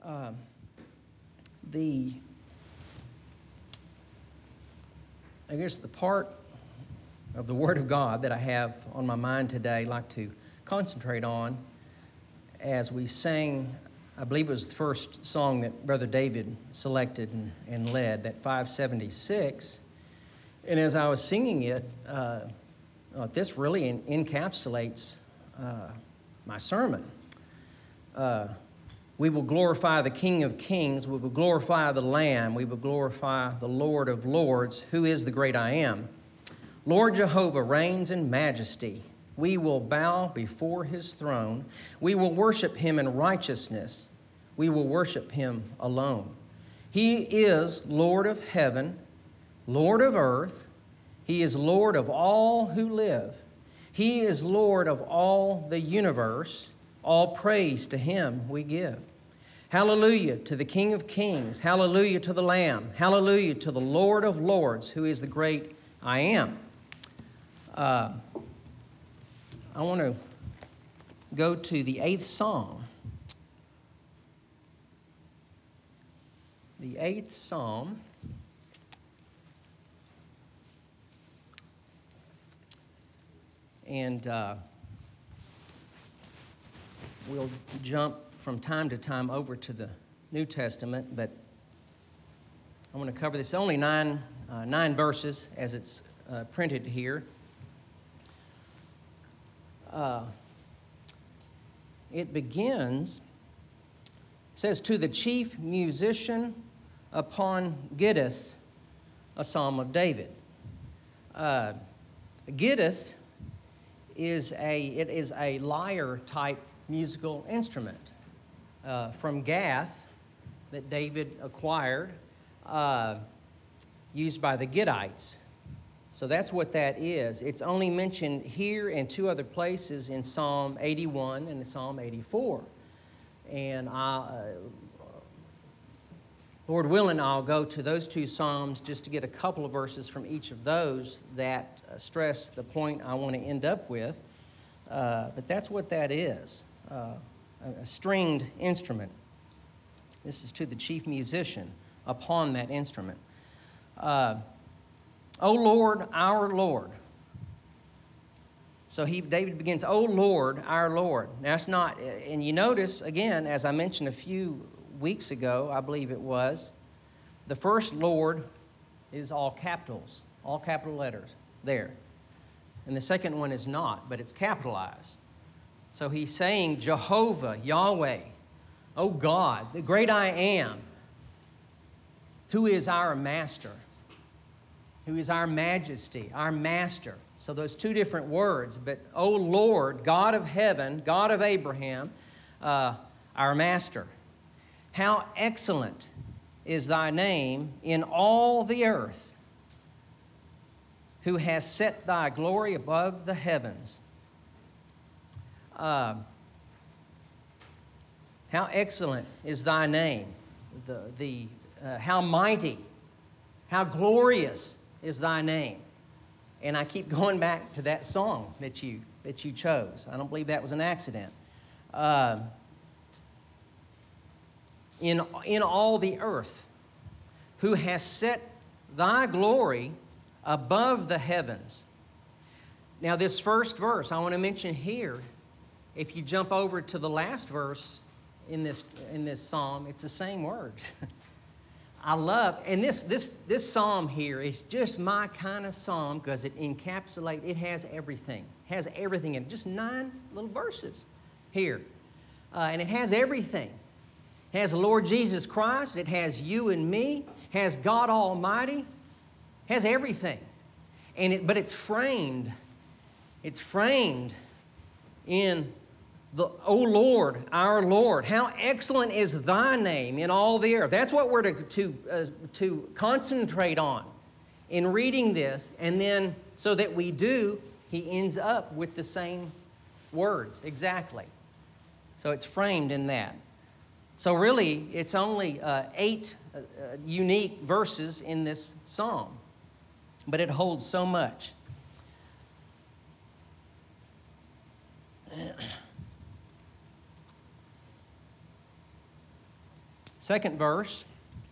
The part of the Word of God that I have on my mind today, I'd like to concentrate on as we sang, I believe it was the first song that Brother David selected and led, that 576. And as I was singing it, this really encapsulates my sermon. We will glorify the King of Kings. We will glorify the Lamb. We will glorify the Lord of Lords, who is the great I am. Lord Jehovah reigns in majesty. We will bow before his throne. We will worship him in righteousness. We will worship him alone. He is Lord of heaven, Lord of earth. He is Lord of all who live. He is Lord of all the universe. All praise to him we give. Hallelujah to the King of Kings. Hallelujah to the Lamb. Hallelujah to the Lord of Lords, who is the great I am. I want to go to the 8th Psalm. The 8th Psalm. And we'll jump from time to time over to the New Testament, but I want to cover this. Only nine verses as it's printed here. It begins, says, to the chief musician upon Gittith, a psalm of David. Gittith is a lyre type musical instrument from Gath that David acquired, used by the Gittites. So that's what that is. It's only mentioned here and two other places in Psalm 81 and Psalm 84. And Lord willing, I'll go to those two Psalms just to get a couple of verses from each of those that stress the point I want to end up with. But that's what that is, a stringed instrument. This is to the chief musician upon that instrument. O Lord, our Lord. So David begins, O Lord, our Lord. Now, that's not, and you notice, again, as I mentioned a few weeks ago, I believe it was, the first Lord is all capitals, all capital letters there. And the second one is not, but it's capitalized. So he's saying Jehovah, Yahweh, O God, the great I am, who is our master, who is our majesty, our master. So those two different words, but O Lord, God of heaven, God of Abraham, our master. How excellent is thy name in all the earth, who has set thy glory above the heavens. How excellent is thy name, how mighty, how glorious is thy name. And I keep going back to that song that you chose. I don't believe that was an accident. In all the earth, who has set thy glory above the heavens. Now, this first verse I want to mention here, if you jump over to the last verse in this psalm, it's the same words. I love, and this psalm here is just my kind of psalm because it encapsulates, it has everything. It has everything in it. Just 9 little verses here. And it has everything. It has the Lord Jesus Christ. It has you and me. It has God Almighty. It has everything. But it's framed. It's framed in the, O Lord, our Lord. How excellent is thy name in all the earth. That's what we're to concentrate on in reading this. And then so that we do, he ends up with the same words exactly. So it's framed in that. So really, it's only 8 unique verses in this psalm, but it holds so much. Second verse.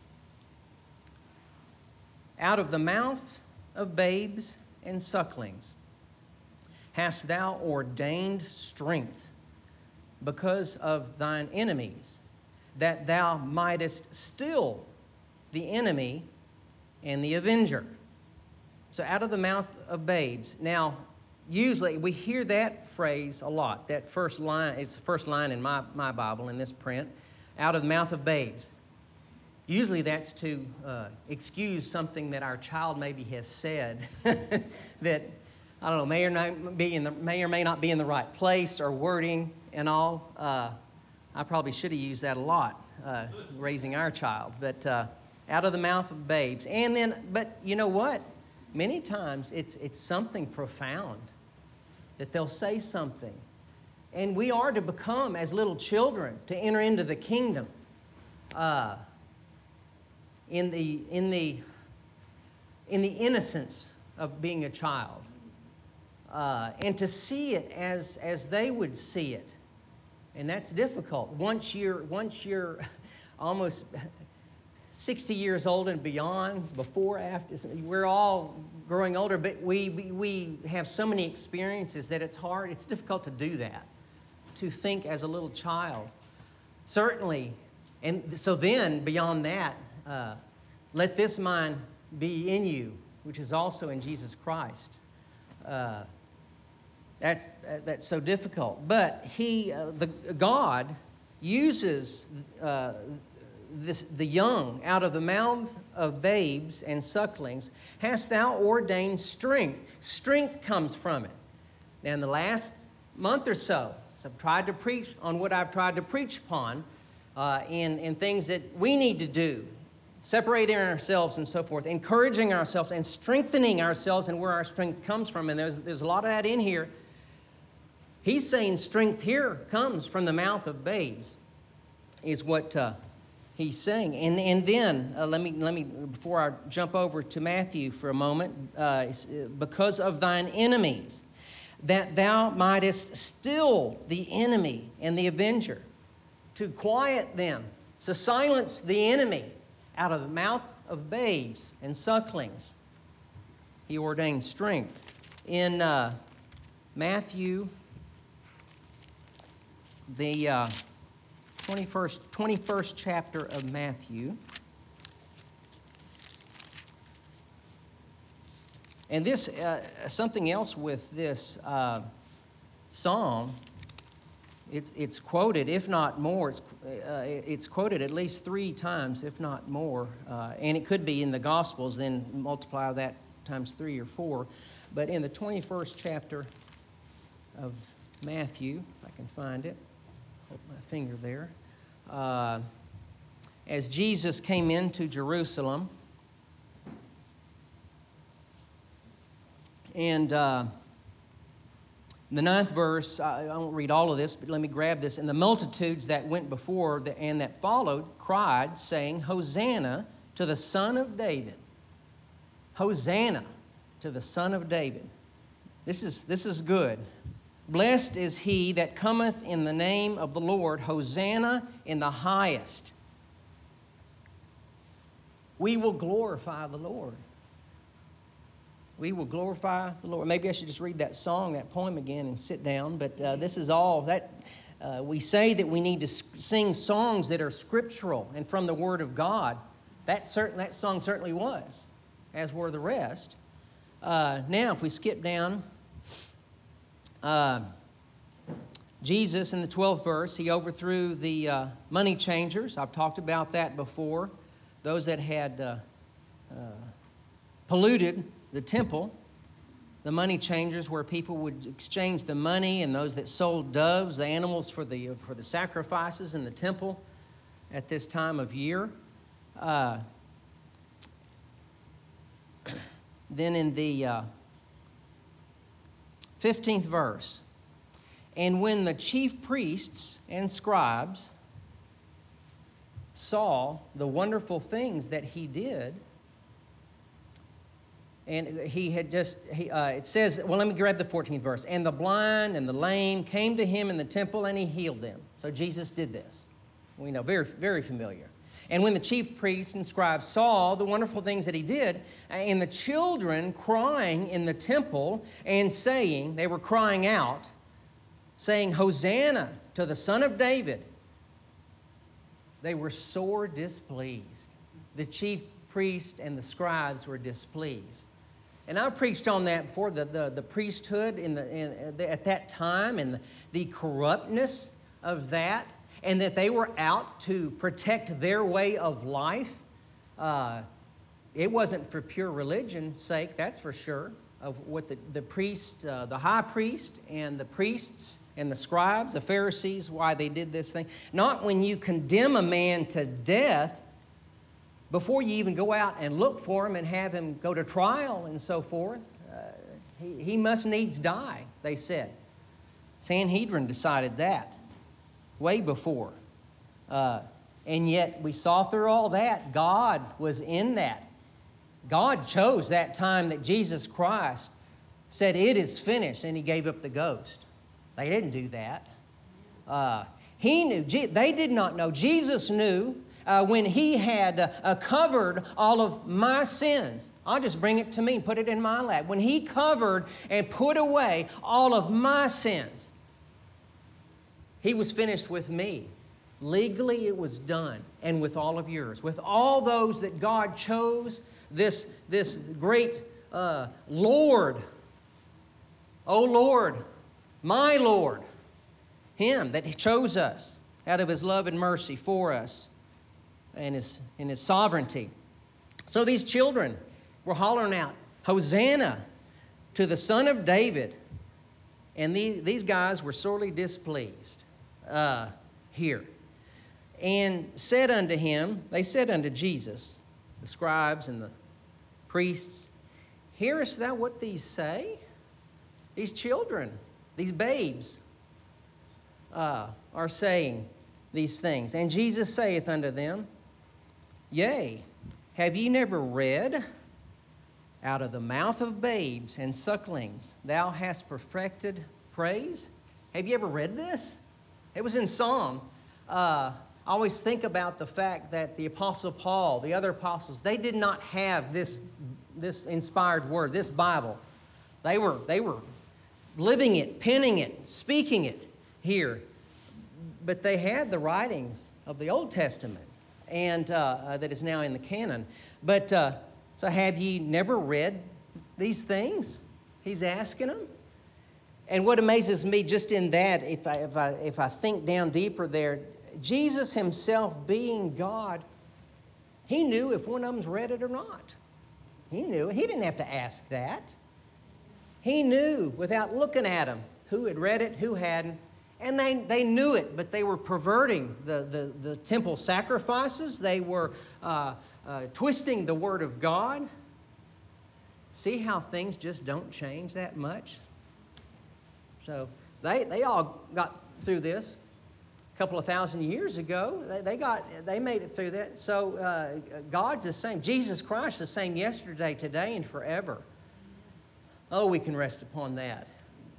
Out of the mouth of babes and sucklings hast thou ordained strength because of thine enemies, that thou mightest still the enemy and the avenger. So out of the mouth of babes. Now, usually we hear that phrase a lot. That first line, it's the first line in my Bible, in this print, out of the mouth of babes. Usually that's to excuse something that our child maybe has said that, I don't know, may or may not be in the right place or wording and all. I probably should have used that a lot, raising our child. But out of the mouth of babes. And then, but you know what? Many times it's something profound that they'll say something. And we are to become as little children to enter into the kingdom in the innocence of being a child. And to see it as they would see it. And that's difficult. Once you're almost 60 years old and beyond, before, after, we're all growing older, but we have so many experiences that it's difficult to do that, to think as a little child. Certainly, and so then, beyond that, let this mind be in you, which is also in Jesus Christ. That's so difficult. But God uses the young out of the mouth of babes and sucklings. Hast thou ordained strength? Strength comes from it. Now, in the last month or so, I've tried to preach on what I've tried to preach upon in things that we need to do, separating ourselves and so forth, encouraging ourselves and strengthening ourselves and where our strength comes from. And there's a lot of that in here. He's saying strength here comes from the mouth of babes, is what he's saying. And then, let me before I jump over to Matthew for a moment, because of thine enemies, that thou mightest still the enemy and the avenger, to quiet them, to silence the enemy out of the mouth of babes and sucklings. He ordained strength. In Matthew, the 21st chapter of Matthew. And this, something else with this psalm, it's quoted, if not more, it's quoted at least 3 times, if not more. And it could be in the Gospels, then multiply that times 3 or 4. But in the 21st chapter of Matthew, if I can find it, hold my finger there. As Jesus came into Jerusalem, and the 9th verse, I won't read all of this, but let me grab this. And the multitudes that went before and that followed cried, saying, Hosanna to the Son of David. Hosanna to the Son of David. This is good. Blessed is he that cometh in the name of the Lord. Hosanna in the highest. We will glorify the Lord. We will glorify the Lord. Maybe I should just read that song, that poem again, and sit down. But this is all that we say, that we need to sing songs that are scriptural and from the Word of God. That song certainly was, as were the rest. Now, if we skip down, Jesus in the 12th verse, he overthrew the money changers. I've talked about that before. Those that had polluted the temple, the money changers, where people would exchange the money, and those that sold doves, the animals for the sacrifices in the temple at this time of year. Then in the 15th verse, and when the chief priests and scribes saw the wonderful things that he did, and he had just, it says, well, let me grab the 14th verse. And the blind and the lame came to him in the temple, and he healed them. So Jesus did this. We know, very, very familiar. And when the chief priests and scribes saw the wonderful things that he did, and the children crying in the temple and saying, they were crying out, saying, Hosanna to the Son of David, they were sore displeased. The chief priests and the scribes were displeased. And I preached on that before, the priesthood at that time and the corruptness of that, and that they were out to protect their way of life. It wasn't for pure religion's sake, that's for sure, of what the priest, the high priest and the priests and the scribes, the Pharisees, why they did this thing. Not when you condemn a man to death before you even go out and look for him and have him go to trial and so forth. He must needs die, they said. Sanhedrin decided that way before. And yet we saw through all that, God was in that. God chose that time that Jesus Christ said, it is finished, and he gave up the ghost. They didn't do that. He knew. They did not know. Jesus knew when he had covered all of my sins. I'll just bring it to me and put it in my lap. When he covered and put away all of my sins, he was finished with me. Legally, it was done. And with all of yours. With all those that God chose, this great Lord, oh Lord, my Lord, him that chose us out of his love and mercy for us and his sovereignty. So these children were hollering out, Hosanna to the Son of David. And these guys were sorely displeased here. And said unto him, they said unto Jesus, the scribes and the priests, hearest thou what these say? These children, these babes, are saying these things. And Jesus saith unto them, Yea, have ye never read, out of the mouth of babes and sucklings thou hast perfected praise? Have you ever read this? It was in Psalm. I always think about the fact that the Apostle Paul, the other apostles, they did not have this inspired word, this Bible. They were living it, penning it, speaking it here. But they had the writings of the Old Testament, and that is now in the canon. But so have ye never read these things? He's asking them. And what amazes me just in that, if I think down deeper there, Jesus himself being God, he knew if one of them's read it or not. He knew. He didn't have to ask that. He knew without looking at them who had read it, who hadn't. And they knew it, but they were perverting the temple sacrifices. They were twisting the Word of God. See how things just don't change that much? So they all got through this a couple of thousand years ago. They made it through that. So God's the same. Jesus Christ is the same yesterday, today, and forever. Oh, we can rest upon that.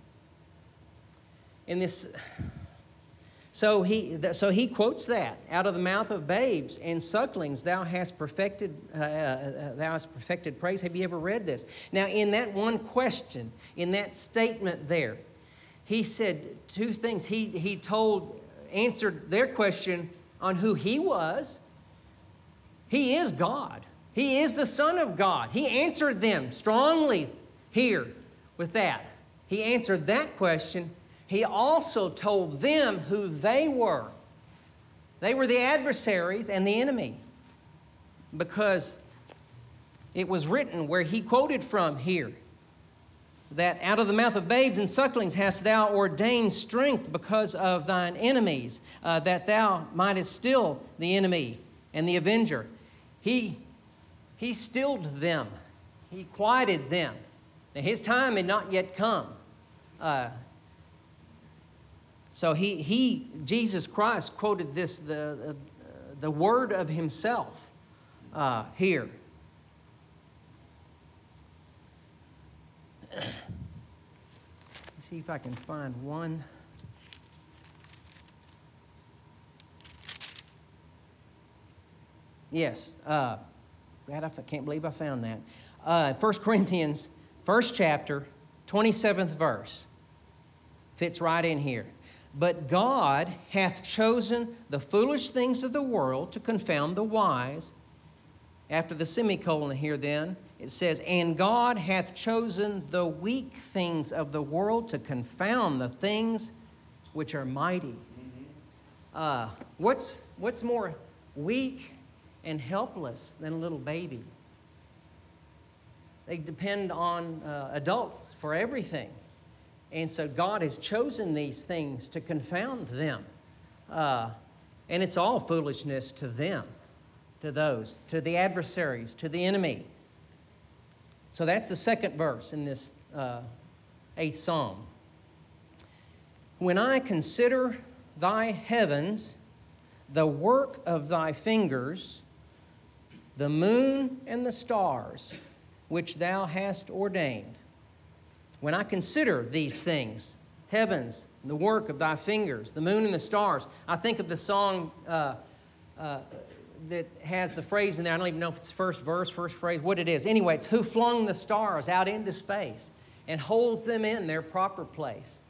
In this, so he quotes that, out of the mouth of babes and sucklings thou hast perfected praise. Have you ever read this? Now, in that one question, in that statement there, he said two things. He answered their question on who he was. He is God. He is the Son of God. He answered them strongly here with that. He answered that question. He also told them who they were. They were the adversaries and the enemy, because it was written where he quoted from here, that out of the mouth of babes and sucklings hast thou ordained strength because of thine enemies, that thou mightest still the enemy and the avenger. He stilled them. He quieted them. Now, his time had not yet come. So Jesus Christ quoted this, the word of himself here. Let's see if I can find one. Yes. God, I can't believe I found that. 1 Corinthians, 1st chapter, 27th verse. Fits right in here. But God hath chosen the foolish things of the world to confound the wise. After the semicolon here then, it says, and God hath chosen the weak things of the world to confound the things which are mighty. What's more weak and helpless than a little baby? They depend on adults for everything. And so God has chosen these things to confound them. And it's all foolishness to them, to those, to the adversaries, to the enemy. So that's the second verse in this 8th Psalm. When I consider thy heavens, the work of thy fingers, the moon and the stars, which thou hast ordained. When I consider these things, heavens, the work of thy fingers, the moon and the stars, I think of the song that has the phrase in there. I don't even know if it's first verse, first phrase, what it is. Anyway, it's who flung the stars out into space and holds them in their proper place.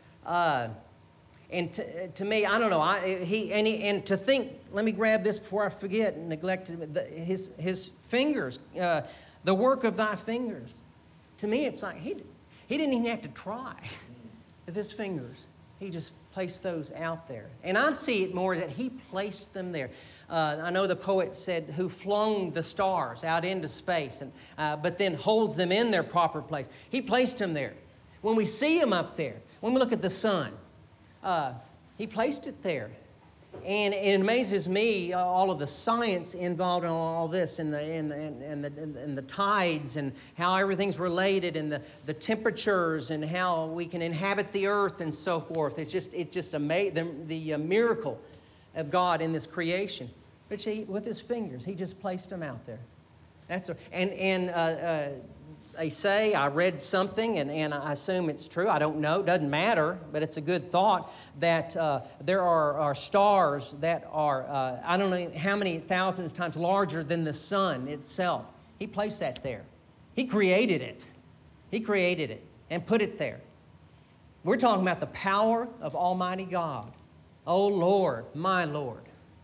And to me, I don't know. And to think, let me grab this before I forget and neglect his fingers, the work of thy fingers. To me, it's like he didn't even have to try with his fingers. He just placed those out there. And I see it more that he placed them there. I know the poet said, who flung the stars out into space, but then holds them in their proper place. He placed them there. When we see him up there, when we look at the sun, he placed it there. And it amazes me, all of the science involved in all this, and the tides, and how everything's related, and the temperatures, and how we can inhabit the earth, and so forth. It's just amazing, the miracle of God in this creation. But with his fingers, he just placed them out there. They say, I read something, and I assume it's true. I don't know. It doesn't matter, but it's a good thought that there are stars that are, I don't know how many thousands times larger than the sun itself. He placed that there. He created it. He created it and put it there. We're talking about the power of Almighty God. Oh, Lord, my Lord.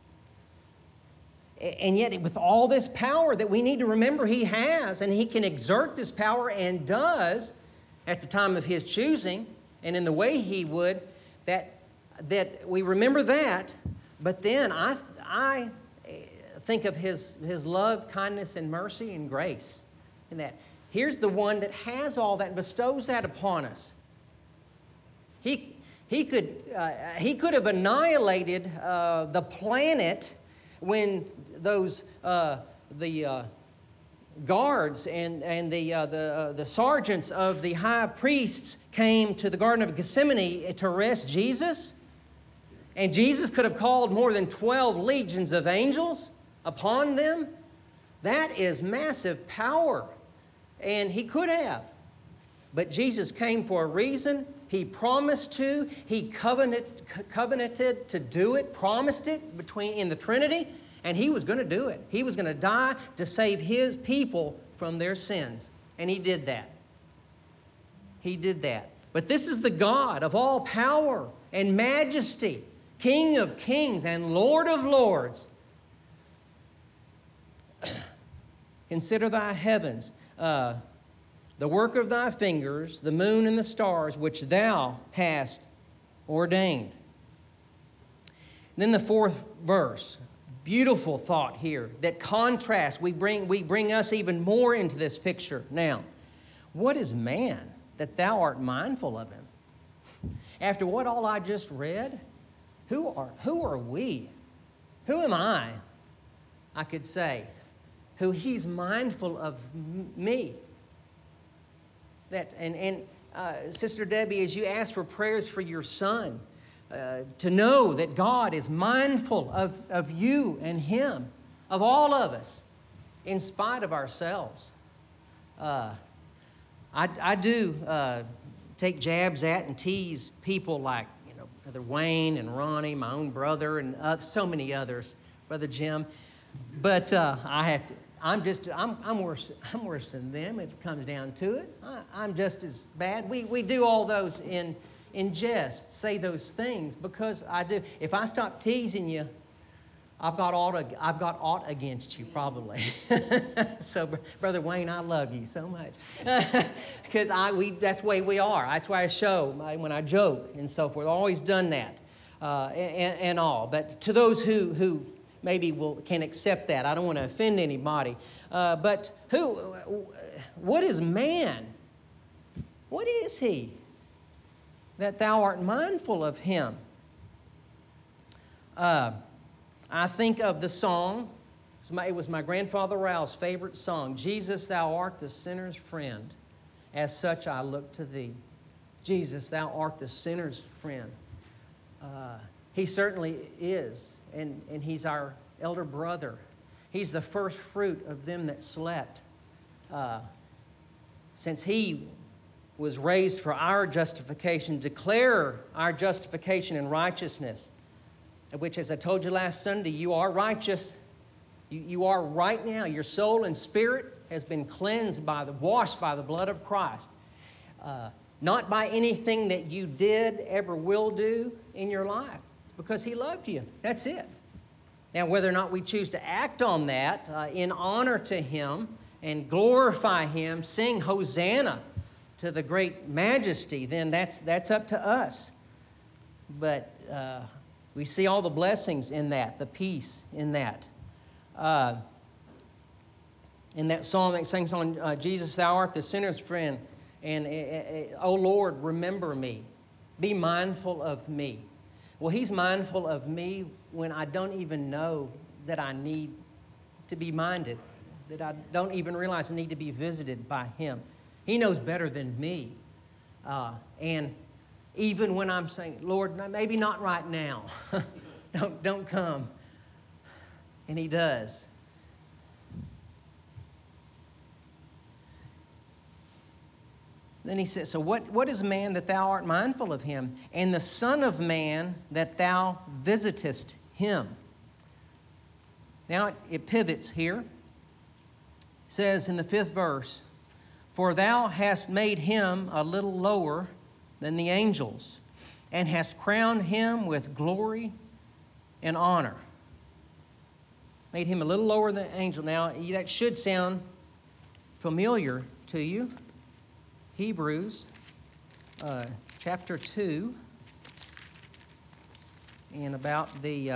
And yet, with all this power that we need to remember he has, and he can exert this power and does at the time of his choosing and in the way he would, that we remember that. But then I think of his love, kindness, and mercy and grace in that. Here's the one that has all that and bestows that upon us. He could have annihilated the planet when those the guards and the sergeants of the high priests came to the Garden of Gethsemane to arrest Jesus, and Jesus could have called more than 12 legions of angels upon them. That is massive power, and he could have. But Jesus came for a reason. He promised to. He covenanted to do it, promised it in the Trinity, and he was going to do it. He was going to die to save his people from their sins, and he did that. He did that. But this is the God of all power and majesty, King of kings and Lord of lords. Consider thy heavens, the work of thy fingers, the moon and the stars, which thou hast ordained. And then the 4th verse, beautiful thought here that contrasts. We bring us even more into this picture now. What is man that thou art mindful of him? After what all I just read, who are we? Who am I could say, who he's mindful of me? Sister Debbie, as you ask for prayers for your son, to know that God is mindful of you and him, of all of us, in spite of ourselves. I do take jabs at and tease people like, Brother Wayne and Ronnie, my own brother, and so many others, Brother Jim. But I have to. I'm worse than them if it comes down to it. I'm just as bad. We do all those in jest, say those things because I do. If I stop teasing you, I've got aught against you probably. So, Brother Wayne, I love you so much because that's the way we are. That's why I show when I joke and so forth. I've always done that and all. But to those who maybe can accept that, I don't want to offend anybody. But what is man? What is he that thou art mindful of him? I think of the song. It was my grandfather Rao's favorite song. Jesus, thou art the sinner's friend. As such I look to thee. Jesus, thou art the sinner's friend. He certainly is. And he's our elder brother. He's the first fruit of them that slept. Since he was raised for our justification, declare our justification and righteousness, which, as I told you last Sunday, you are righteous. You are right now. Your soul and spirit has been cleansed washed by the blood of Christ. Not by anything that you did, ever will do in your life. It's because he loved you. That's it. Now, whether or not we choose to act on that in honor to him and glorify him, sing Hosanna to the great majesty, then that's up to us. But we see all the blessings in that, the peace in that. In that song that sings on Jesus, thou art the sinner's friend, and O Lord, remember me. Be mindful of me. Well, he's mindful of me when I don't even know that I need to be minded, that I don't even realize I need to be visited by him. He knows better than me. And even when I'm saying, Lord, maybe not right now. Don't come. And he does. Then he says, so what is man that thou art mindful of him, and the Son of Man that thou visitest him? Now it pivots here. It says in the 5th verse, for thou hast made him a little lower than the angels, and hast crowned him with glory and honor. Made him a little lower than the angel. Now that should sound familiar to you. Hebrews chapter 2, and about the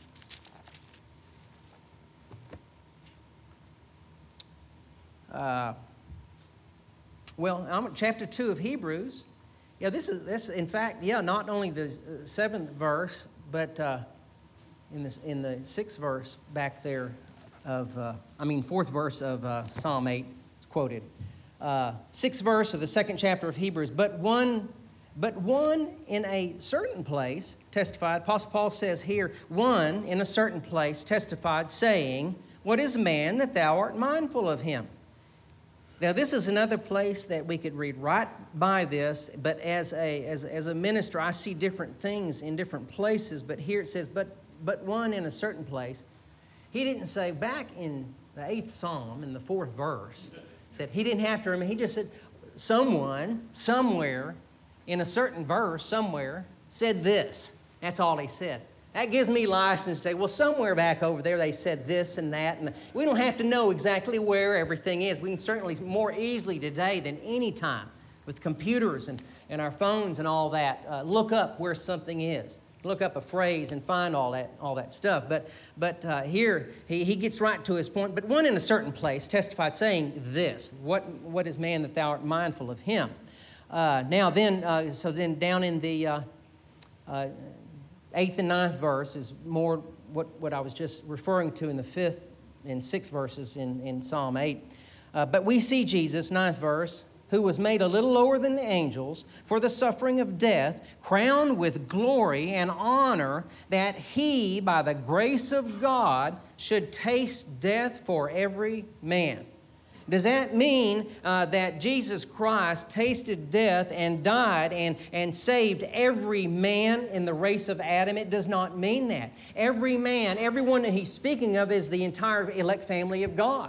chapter 2 of Hebrews. Yeah, this in fact, not only the 7th verse, but in the 6th verse back there of 4th verse of Psalm 8 is quoted. 6th verse of the 2nd chapter of Hebrews. But one in a certain place testified. Apostle Paul says here, one in a certain place testified, saying, what is man that thou art mindful of him? Now, this is another place that we could read right by this, but as a minister, I see different things in different places. But here it says, but one in a certain place. He didn't say back in the 8th Psalm, in the 4th verse, said he didn't have to remember. He just said someone, somewhere, in a certain verse, somewhere, said this. That's all he said. That gives me license to say, well, somewhere back over there they said this and that. And we don't have to know exactly where everything is. We can certainly more easily today than any time with computers and our phones and all that, look up where something is. Look up a phrase and find all that stuff. But here he gets right to his point. But one in a certain place testified, saying this: What is man that thou art mindful of him? So then down in the 8th and 9th verse is more what I was just referring to in the 5th and 6th verses in Psalm 8. But we see Jesus, 9th verse, who was made a little lower than the angels for the suffering of death, crowned with glory and honor, that he, by the grace of God, should taste death for every man. Does that mean that Jesus Christ tasted death and died and saved every man in the race of Adam? It does not mean that. Every man, everyone that he's speaking of is the entire elect family of God.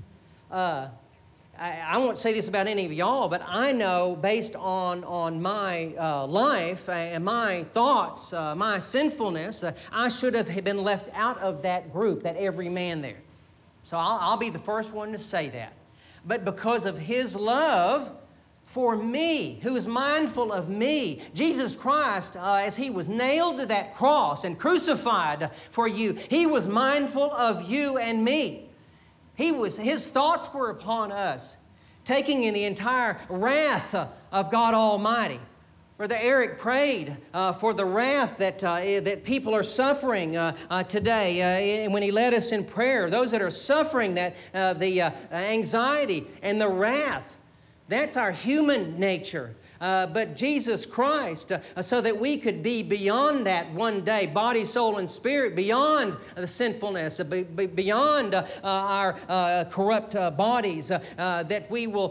I won't say this about any of y'all, but I know based on my life and my thoughts, my sinfulness, I should have been left out of that group, that every man there. So I'll be the first one to say that. But because of His love for me, who is mindful of me, Jesus Christ, as He was nailed to that cross and crucified for you, He was mindful of you and me. His thoughts were upon us, taking in the entire wrath of God Almighty. Brother Eric prayed for the wrath that people are suffering today. And when he led us in prayer, those that are suffering the anxiety and the wrath, that's our human nature. But Jesus Christ, so that we could be beyond that one day, body, soul, and spirit, beyond the sinfulness, beyond our corrupt bodies, that we will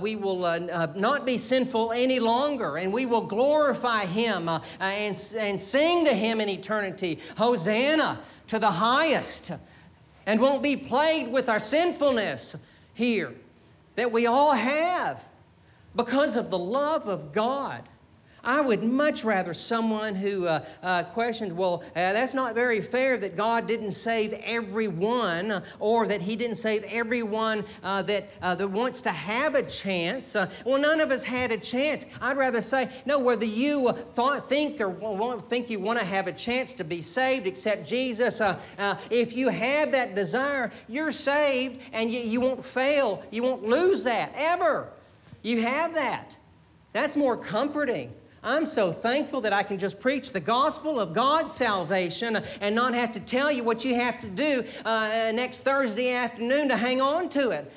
not be sinful any longer, and we will glorify Him and sing to Him in eternity, Hosanna to the highest, and won't be plagued with our sinfulness here that we all have. Because of the love of God. I would much rather someone who questioned, well, that's not very fair that God didn't save everyone, or that He didn't save everyone that wants to have a chance. Well, none of us had a chance. I'd rather say, no, whether you think you want to have a chance to be saved, accept Jesus, if you have that desire, you're saved, and you won't fail. You won't lose that, ever. You have that. That's more comforting. I'm so thankful that I can just preach the gospel of God's salvation and not have to tell you what you have to do next Thursday afternoon to hang on to it.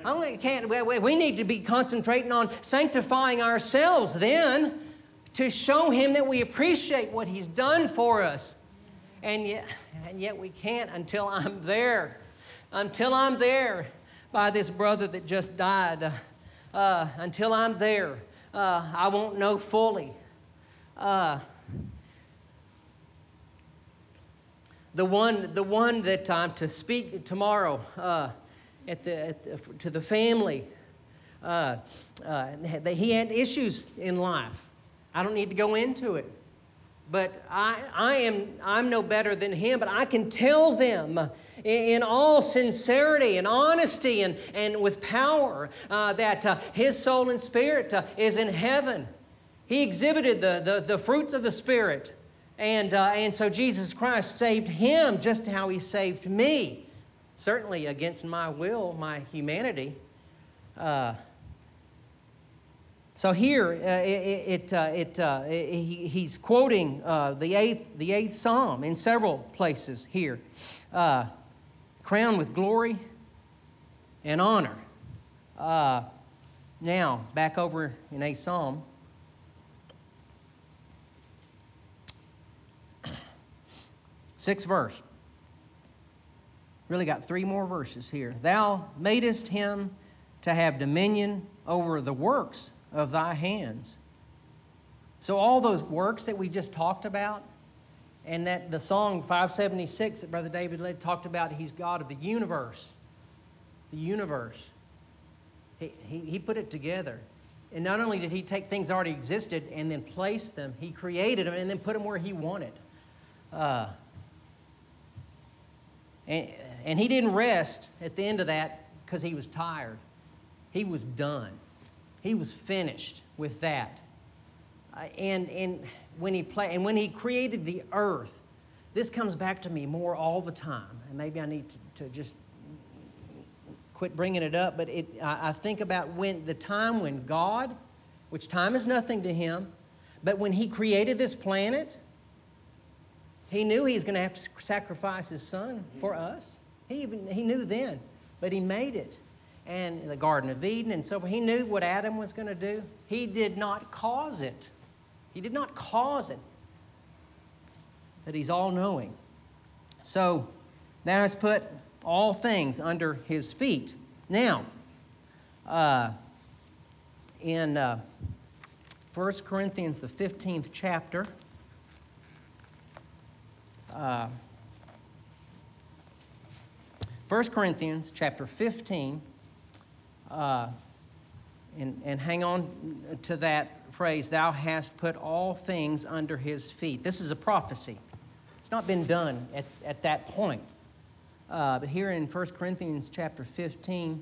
We need to be concentrating on sanctifying ourselves then to show Him that we appreciate what He's done for us. And yet we can't until I'm there. Until I'm there by this brother that just died. Until I'm there, I won't know fully. The one that I'm to speak tomorrow to the family, that he had issues in life. I don't need to go into it, but I'm no better than him. But I can tell them in all sincerity and honesty and with power that his soul and spirit is in heaven. He exhibited the fruits of the Spirit. And so Jesus Christ saved him just how He saved me. Certainly against my will, my humanity. So here, he's quoting the eighth Psalm in several places here. Crowned with glory and honor. Now, back over in 8th Psalm. Sixth verse. Really got 3 more verses here. Thou madest him to have dominion over the works of thy hands. So all those works that we just talked about, and that the song 576 that Brother David led talked about, He's God of the universe. The universe. He put it together. And not only did He take things that already existed and then place them, He created them and then put them where He wanted. And He didn't rest at the end of that because He was tired. He was done. He was finished with that. And when He created the earth, this comes back to me more all the time. And maybe I need to just quit bringing it up. But I think about the time when God, which time is nothing to Him, but when He created this planet, He knew He was going to have to sacrifice His Son for us. He knew then, but He made it. And the Garden of Eden and so forth, He knew what Adam was going to do. He did not cause it. He did not cause it. But He's all-knowing. So, thou hast put all things under His feet. Now, In 1 Corinthians, the 15th chapter, 1 Corinthians chapter 15, and hang on to that phrase, thou hast put all things under his feet. This is a prophecy. It's not been done at that point. But here in 1 Corinthians chapter 15,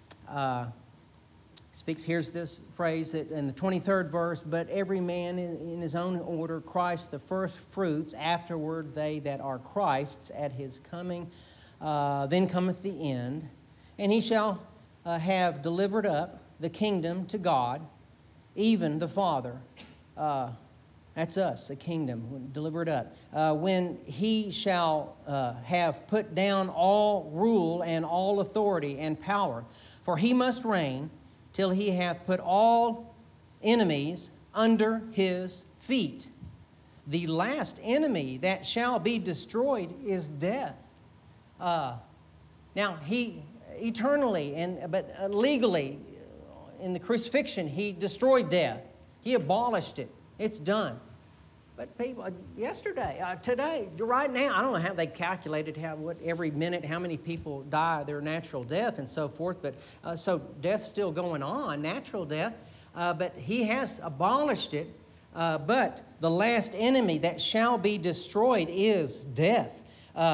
here's this phrase that in the 23rd verse, but every man in his own order, Christ the first fruits, afterward they that are Christ's at his coming. Then cometh the end, and he shall have delivered up the kingdom to God, even the Father. That's us, the kingdom, delivered up. When he shall have put down all rule and all authority and power, for he must reign till he hath put all enemies under his feet. The last enemy that shall be destroyed is death. Now, he eternally, but legally, in the crucifixion, he destroyed death. He abolished it. It's done. But people, yesterday, today, right now, I don't know how they calculated every minute, how many people die their natural death and so forth. But so death's still going on, natural death. But he has abolished it. But the last enemy that shall be destroyed is death.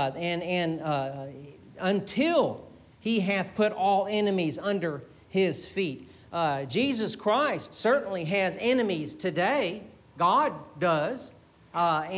Until he hath put all enemies under his feet. Jesus Christ certainly has enemies today. God does. But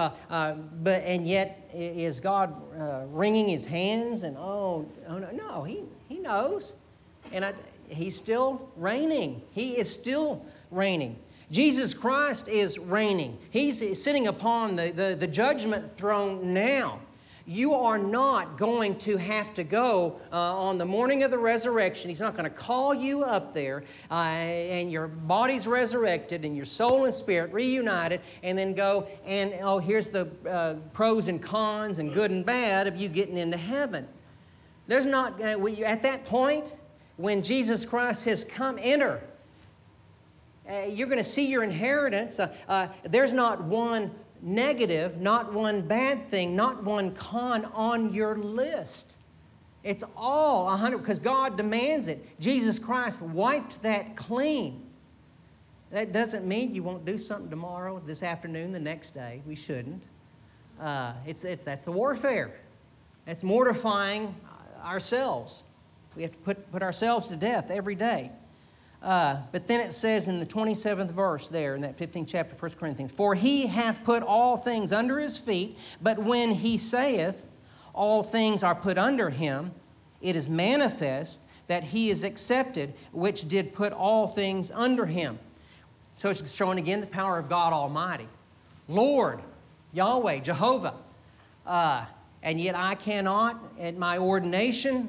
yet is God wringing his hands and no, he knows. And he's still reigning. He is still reigning. Jesus Christ is reigning. He's sitting upon the judgment throne now. You are not going to have to go on the morning of the resurrection. He's not going to call you up there and your body's resurrected and your soul and spirit reunited and then go and, here's the pros and cons and good and bad of you getting into heaven. There's not, at that point, when Jesus Christ has come, enter. You're going to see your inheritance. There's not one negative, not one bad thing, not one con on your list. It's all 100 because God demands it. Jesus Christ wiped that clean. That doesn't mean you won't do something tomorrow, this afternoon, the next day. We shouldn't. That's the warfare. That's mortifying ourselves. We have to put ourselves to death every day. But then it says in the 27th verse there in that 15th chapter of 1 Corinthians, for he hath put all things under his feet, but when he saith, all things are put under him, it is manifest that he is accepted, which did put all things under him. So it's showing again the power of God Almighty. Lord, Yahweh, Jehovah. And yet I cannot, at my ordination,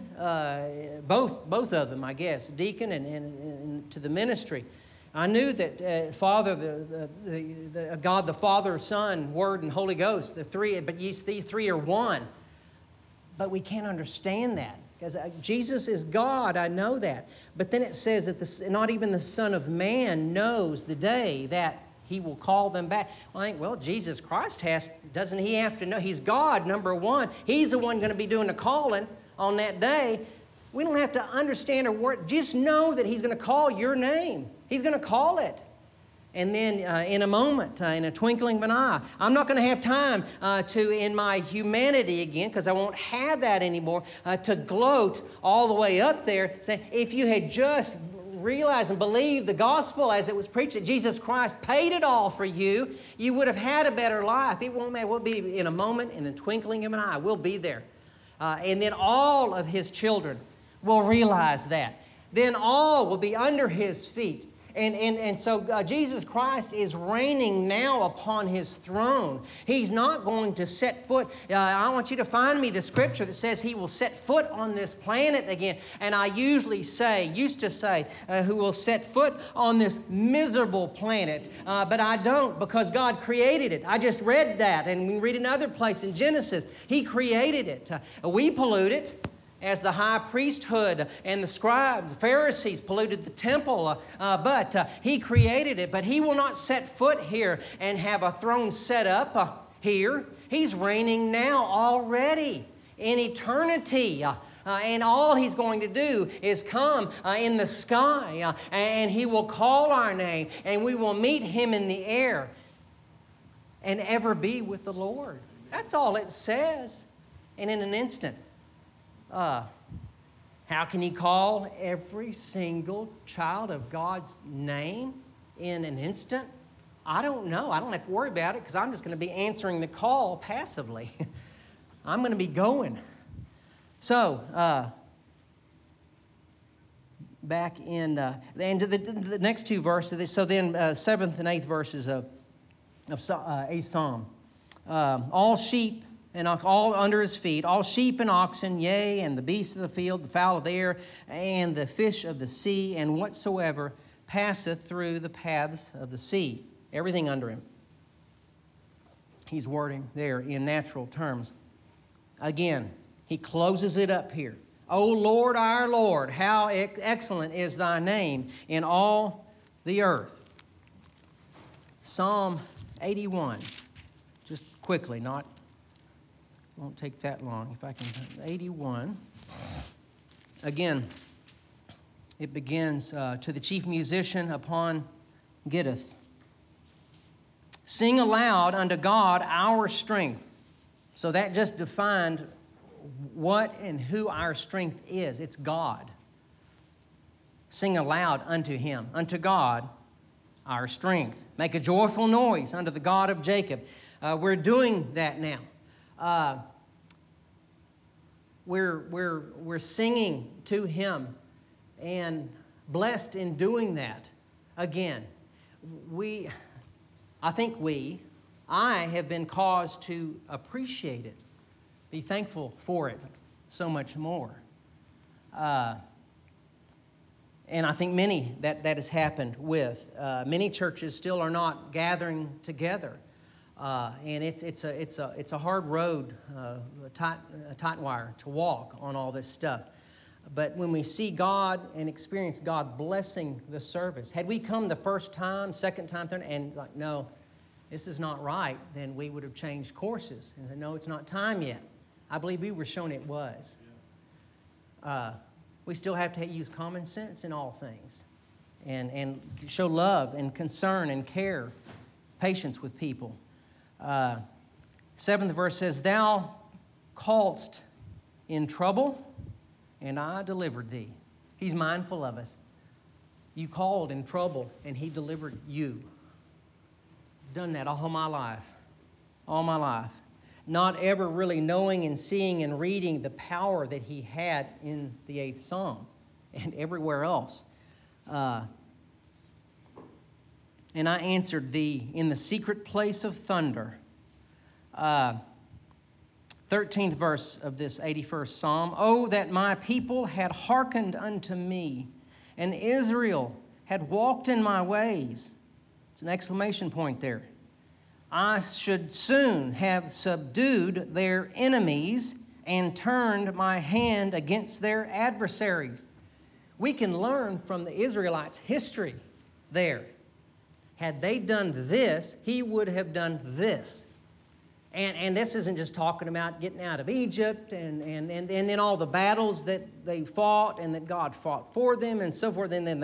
both of them, I guess, deacon and to the ministry, I knew that Father, the God, the Father, Son, Word, and Holy Ghost, the three, but these three are one. But we can't understand that because Jesus is God, I know that. But then it says that not even the Son of Man knows the day that he will call them back. Well, Jesus Christ doesn't he have to know? He's God, number one. He's the one going to be doing the calling on that day. We don't have to understand or word. Just know that he's going to call your name. He's going to call it. And then in a moment, in a twinkling of an eye, I'm not going to have time in my humanity again, because I won't have that anymore, to gloat all the way up there, saying, if you had just realize and believe the gospel as it was preached, that Jesus Christ paid it all for you, you would have had a better life. It won't matter. We'll be in a moment, in the twinkling of an eye. We'll be there. And then all of his children will realize that. Then all will be under his feet. And so Jesus Christ is reigning now upon his throne. He's not going to set foot. I want you to find me the scripture that says he will set foot on this planet again. And I used to say, who will set foot on this miserable planet. But I don't, because God created it. I just read that, and we read another place in Genesis. He created it. We pollute it. as the high priesthood and the scribes, the Pharisees polluted the temple, but He created it. But He will not set foot here and have a throne set up here. He's reigning now already in eternity. And all He's going to do is come in the sky, and He will call our name, and we will meet Him in the air and ever be with the Lord. That's all it says. And in an instant, how can He call every single child of God's name in an instant? I don't know. I don't have to worry about it because I'm just going to be answering the call passively. I'm going to be going. So, back in the next two verses. So then, 7th and 8th verses of a psalm. All sheep and all under his feet, all sheep and oxen, yea, and the beasts of the field, the fowl of the air, and the fish of the sea, and whatsoever passeth through the paths of the sea. Everything under him. He's wording there in natural terms. Again, he closes it up here. O Lord, our Lord, how excellent is thy name in all the earth. Psalm 81. Just quickly, won't take that long. If I can, 81. Again, it begins, to the chief musician upon Gittith. Sing aloud unto God our strength. So that just defined what and who our strength is. It's God. Sing aloud unto Him, unto God, our strength. Make a joyful noise unto the God of Jacob. We're doing that now. We're singing to Him, and blessed in doing that. Again, I have been caused to appreciate it. Be thankful for it so much more. And I think many that has happened with. Many churches still are not gathering together. And it's a hard road, a tight wire to walk on all this stuff. But when we see God and experience God blessing the service, had we come the first time, second time, third, and like, no, this is not right, then we would have changed courses and said, no, it's not time yet. I believe we were shown it was. We still have to use common sense in all things and show love and concern and care, patience with people. 7th verse says, Thou calledst in trouble, and I delivered thee. He's mindful of us. You called in trouble, and He delivered you. Done that all my life. All my life. Not ever really knowing and seeing and reading the power that He had in the 8th Psalm and everywhere else. And I answered thee in the secret place of thunder. 13th verse of this 81st Psalm. Oh, that my people had hearkened unto me, and Israel had walked in my ways. It's an exclamation point there. I should soon have subdued their enemies and turned my hand against their adversaries. We can learn from the Israelites' history there. Had they done this, He would have done this. And this isn't just talking about getting out of Egypt and then all the battles that they fought and that God fought for them and so forth. And then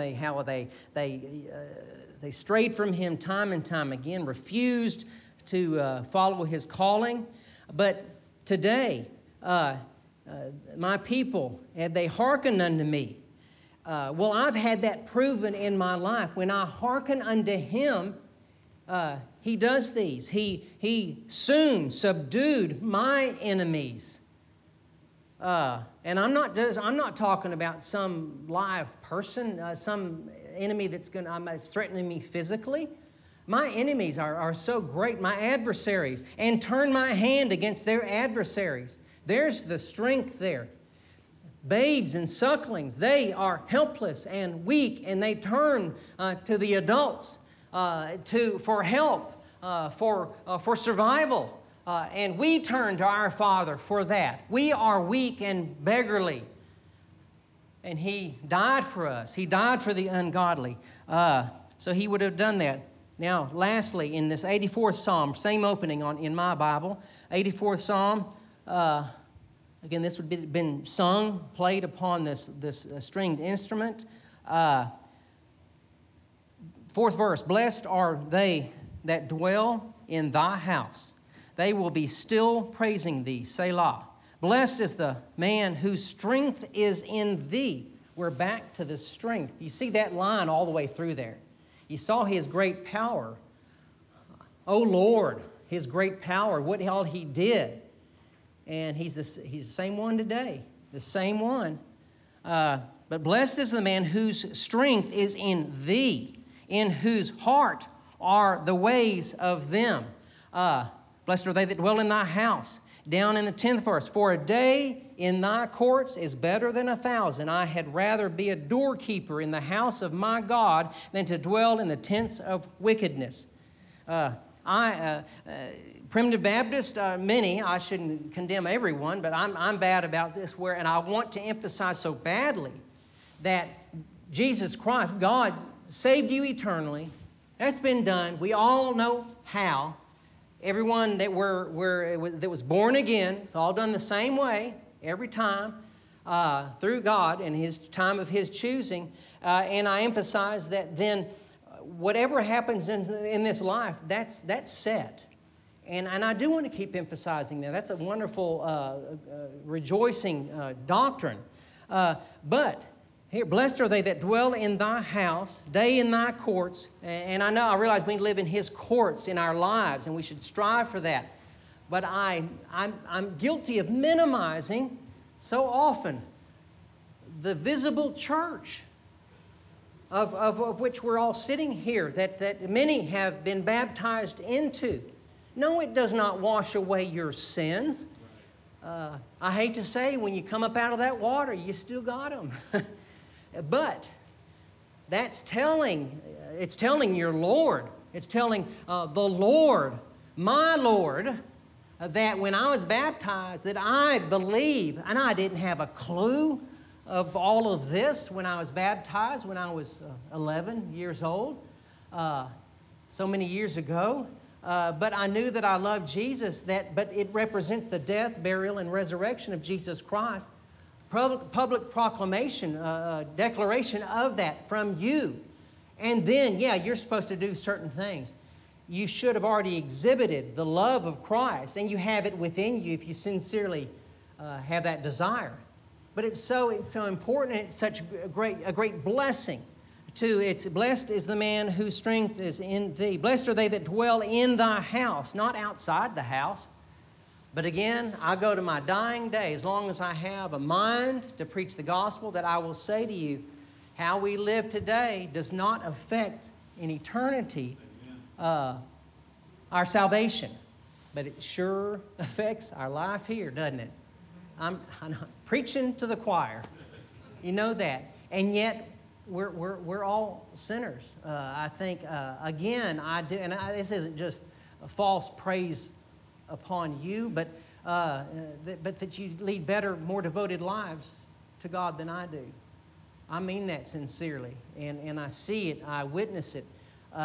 they strayed from Him time and time again, refused to follow His calling. But today, my people, had they hearkened unto me. Well, I've had that proven in my life. When I hearken unto Him, He does these. He soon subdued my enemies. And I'm not talking about some live person, some enemy that's threatening me physically. My enemies are so great, my adversaries, and turn my hand against their adversaries. There's the strength there. Babes and sucklings, they are helpless and weak, and they turn to the adults for help, for survival. And we turn to our Father for that. We are weak and beggarly. And He died for us. He died for the ungodly. So He would have done that. Now, lastly, in this 84th Psalm, same opening in my Bible, 84th Psalm, again, this would have been sung, played upon this stringed instrument. 4th verse, blessed are they that dwell in thy house. They will be still praising thee, Selah. Blessed is the man whose strength is in thee. We're back to the strength. You see that line all the way through there. You saw His great power. Oh Lord, His great power, what all He did. And He's the same one today, the same one. But blessed is the man whose strength is in thee, in whose heart are the ways of them. Blessed are they that dwell in thy house. Down in the 10th verse, for a day in thy courts is better than 1,000. I had rather be a doorkeeper in the house of my God than to dwell in the tents of wickedness. Primitive Baptist, many, I shouldn't condemn everyone, but I'm bad about this, and I want to emphasize so badly that Jesus Christ, God, saved you eternally. That's been done. We all know how. Everyone that was born again, it's all done the same way every time through God in His time of His choosing. And I emphasize that then whatever happens in this life, that's set. And I do want to keep emphasizing that. That's a wonderful, rejoicing doctrine. But here, blessed are they that dwell in thy house, day in thy courts. And I realize we live in His courts in our lives, and we should strive for that. But I'm guilty of minimizing so often the visible church of which we're all sitting here, that many have been baptized into. No, it does not wash away your sins. I hate to say, when you come up out of that water, you still got them. But that's it's telling your Lord, it's telling the Lord, my Lord, that when I was baptized, that I believe, and I didn't have a clue of all of this when I was baptized, when I was 11 years old, so many years ago. But I knew that I loved Jesus, but it represents the death, burial, and resurrection of Jesus Christ. Public proclamation, declaration of that from you. And then, you're supposed to do certain things. You should have already exhibited the love of Christ, and you have it within you if you sincerely have that desire. But it's so important, and it's such a great blessing. It's blessed is the man whose strength is in thee. Blessed are they that dwell in thy house, not outside the house. But again, I go to my dying day, as long as I have a mind to preach the gospel, that I will say to you, how we live today does not affect in eternity our salvation. But it sure affects our life here, doesn't it? I'm preaching to the choir. You know that. And yet, we're all sinners. I think, again, this isn't just a false praise upon you, but that you lead better, more devoted lives to God than I do. I mean that sincerely, and I see it, I witness it.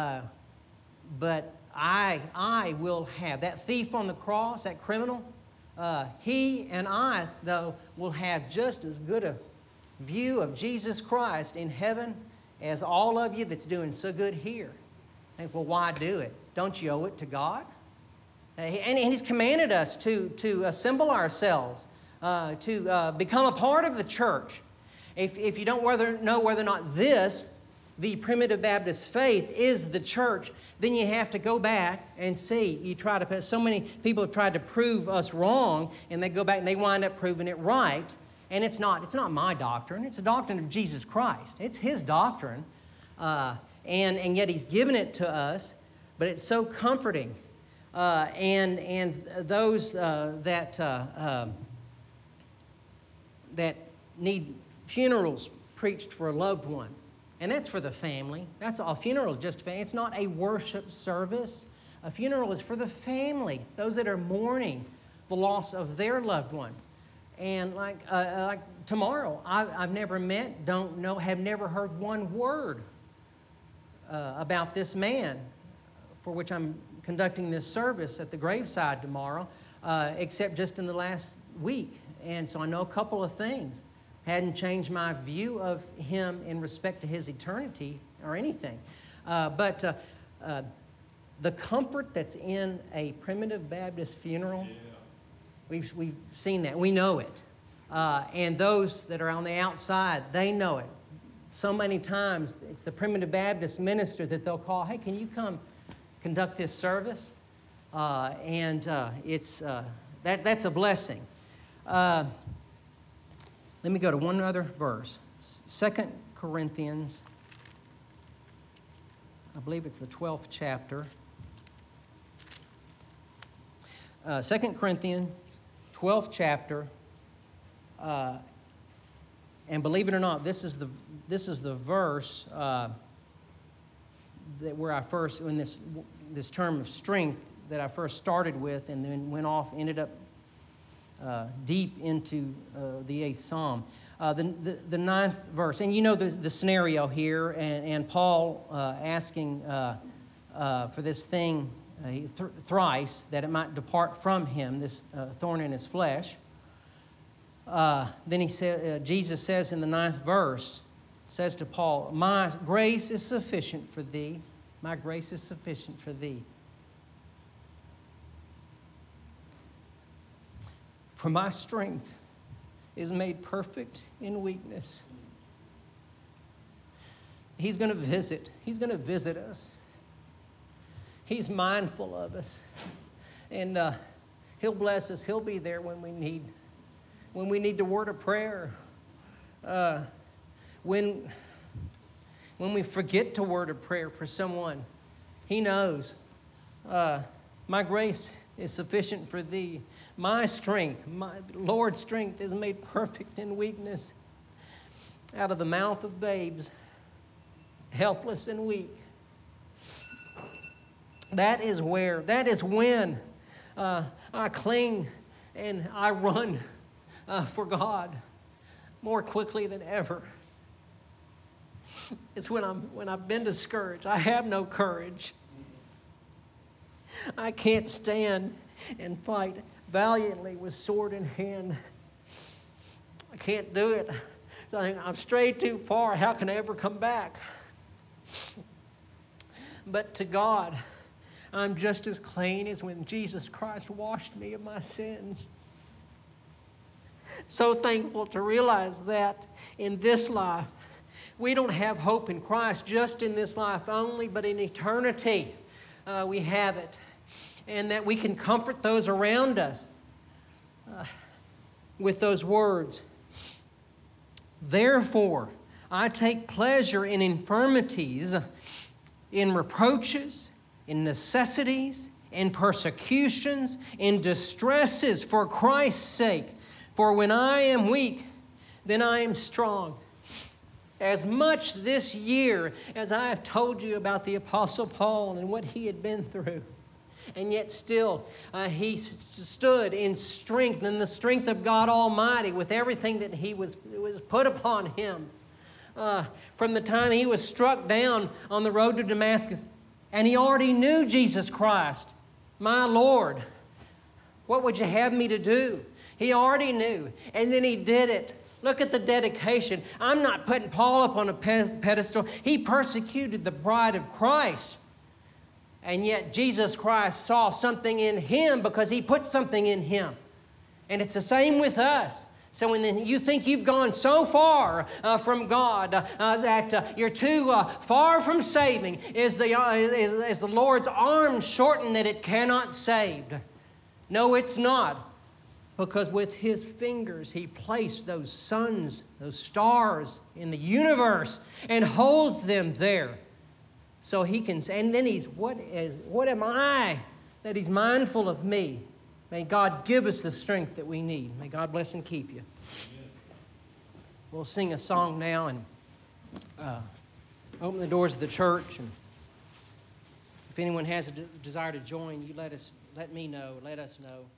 But I will have that thief on the cross, that criminal. He and I, though, will have just as good a view of Jesus Christ in heaven as all of you that's doing so good here. I think, well, why do it? Don't you owe it to God? And He's commanded us to assemble ourselves, to become a part of the church. If you don't know whether or not the primitive Baptist faith, is the church, then you have to go back and see. So many people have tried to prove us wrong, and they go back and they wind up proving it right. And it's not my doctrine. It's the doctrine of Jesus Christ. It's His doctrine, and yet He's given it to us. But it's so comforting. And those that need funerals preached for a loved one, and that's for the family. That's all. Funerals just family. It's not a worship service. A funeral is for the family, those that are mourning the loss of their loved one. And like tomorrow, I've never met, don't know, have never heard one word about this man for which I'm conducting this service at the graveside tomorrow, except just in the last week. And so I know a couple of things. Hadn't changed my view of him in respect to his eternity or anything. But the comfort that's in a primitive Baptist funeral, we've seen that. We know it. And those that are on the outside, they know it. So many times, it's the primitive Baptist minister that they'll call, hey, can you come conduct this service? It's that's a blessing. Let me go to one other verse. 2 Corinthians, I believe it's the 12th chapter. 2 Corinthians, 12th chapter. And believe it or not, this is the verse that where I first, in this term of strength that I first started with, and then ended up deep into the 8th Psalm. The 9th verse, and you know the scenario here, and Paul asking for this thing thrice, that it might depart from him, this thorn in his flesh. Then Jesus says in the 9th verse, says to Paul, my grace is sufficient for thee. My grace is sufficient for thee. For my strength is made perfect in weakness. He's going to visit. He's going to visit us. He's mindful of us. And He'll bless us. He'll be there when we need the word of prayer. When we forget to word a prayer for someone, He knows. My grace is sufficient for thee. My strength, my Lord's strength is made perfect in weakness. Out of the mouth of babes, helpless and weak. That is when I cling and I run for God more quickly than ever. It's when I've been discouraged. I have no courage. I can't stand and fight valiantly with sword in hand. I can't do it. So I think, I've strayed too far. How can I ever come back? But to God, I'm just as clean as when Jesus Christ washed me of my sins. So thankful to realize that in this life, we don't have hope in Christ just in this life only, but in eternity we have it. And that we can comfort those around us with those words. Therefore, I take pleasure in infirmities, in reproaches, in necessities, in persecutions, in distresses for Christ's sake. For when I am weak, then I am strong. As much this year as I have told you about the Apostle Paul and what he had been through, and yet still he stood in strength, in the strength of God Almighty, with everything that was put upon him. From the time he was struck down on the road to Damascus, and he already knew Jesus Christ, my Lord. What would you have me to do? He already knew, and then he did it. Look at the dedication. I'm not putting Paul up on a pedestal. He persecuted the bride of Christ. And yet Jesus Christ saw something in him because he put something in him. And it's the same with us. So when you think you've gone so far from God that you're too far from saving, is the Lord's arm shortened that it cannot save? No, it's not. Because with his fingers, he placed those suns, those stars in the universe and holds them there. So he can say, and then what am I that he's mindful of me? May God give us the strength that we need. May God bless and keep you. We'll sing a song now and open the doors of the church. And If anyone has a desire to join, you let me know, let us know.